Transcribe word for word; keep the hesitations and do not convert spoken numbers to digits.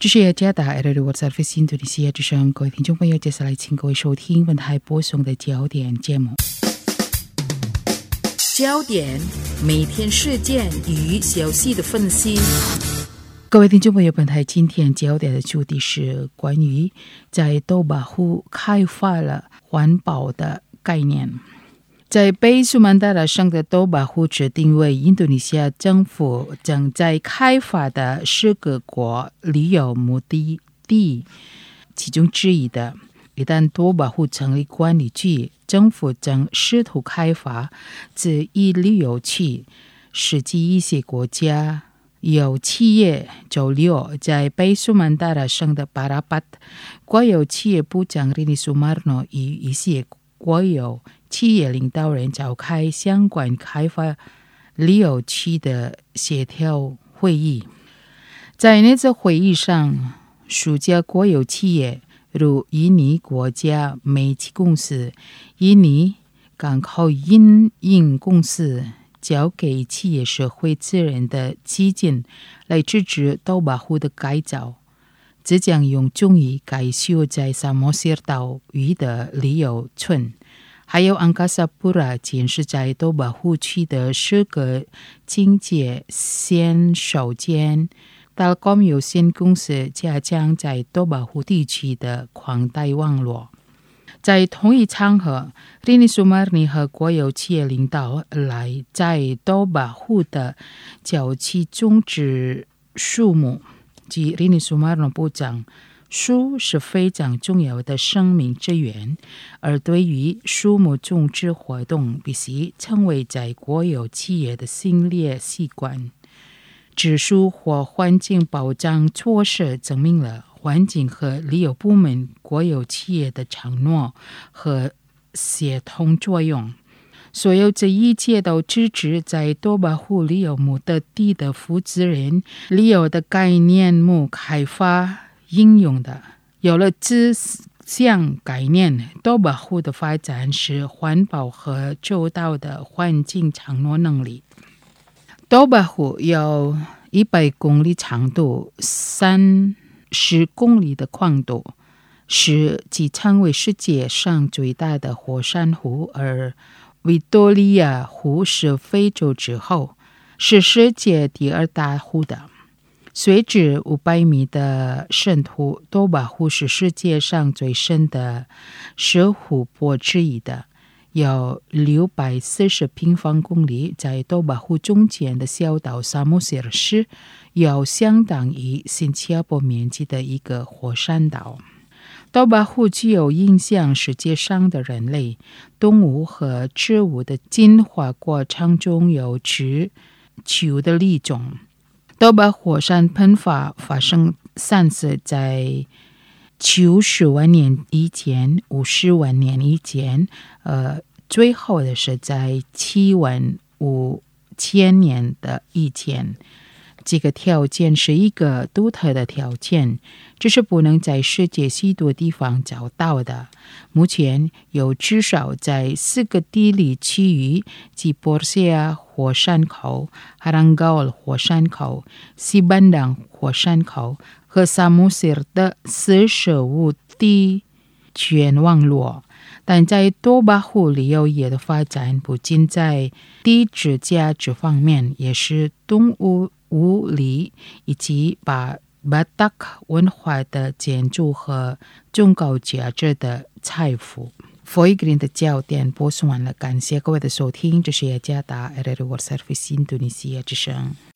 这是雅加达 R R W Service 印度尼西亚之声，各位听众朋友，接下来请各位收听本台播送的焦点节目。 焦点，每天事件与消息的分析。 各位听众朋友，本台今天焦点的主题是关于在多巴湖开发了环保的概念。在北苏门答腊省的多巴湖指定为印度尼西亚政府正在开发的十个国旅游目的地其中之一的。一旦多巴湖成立管理局，政府正试图开发这一旅游区，实际一些国家有企业就留在北苏门答腊省的巴拉巴特。国有企业部长Rini Sumarno与一些国有企业领导人召开相关开发旅游区的协调会议。在那次会议上，数家国有企业如印尼国家煤气公司、印尼港口营运公司交给企业社会责任的基金来支持多巴湖的改造，这将用重于改修在萨摩西尔岛屿的旅游村。还有安卡萨布拉建设在多巴湖区的十个经济线首间Telkom 有限公司加强在多巴湖地区的宽带网络。在同一场合， Rini Sumarno 和国有企业领导来在多巴湖的郊区种植树木。据 Rini Sumarno 部长，树是非常重要的生命之源，而对于树木种植活动必须成为在国有企业的新劣习惯。植树或环境保障措施证明了环境和旅游部门国有企业的承诺和协同作用。所有这一切都支持在多巴湖旅游目的地的负责人旅游的概念目开发应用的。有了这项概念，多巴湖的发展是环保和周到的环境承诺能力。多巴湖有一百公里长度，三十公里的宽度，是即成为世界上最大的火山湖，而维多利亚湖是非洲之后是世界第二大湖的。随着五百米的深度，多巴湖是世界上最深的石湖泊之一的。有六百四十平方公里，在多巴湖中间的小岛萨姆西尔市有相当于新加坡面积的一个火山岛。多巴湖具有影响世界上的人类、动物和植物的进化过程中有持久的力种。多巴火山喷发发生三次，在九十万年以前、五十万年以前，呃，最后的是在七万五千年的以前。这个条件是一个独特的条件，这是不能在世界许多地方找到的。目前有至少在四个地理区域，即波西亚火山口、哈兰高尔火山口、西班当火山口和萨姆西尔的四十五地圈网络。但在多巴湖旅游业的发展，不仅在地质价值方面，也是动物物理以及把巴达克文化的建筑和中高价值的财富。佛伊格林的焦点播送完了，感谢各位的收听，这是雅加达 R R W Service 印度尼西亚之声。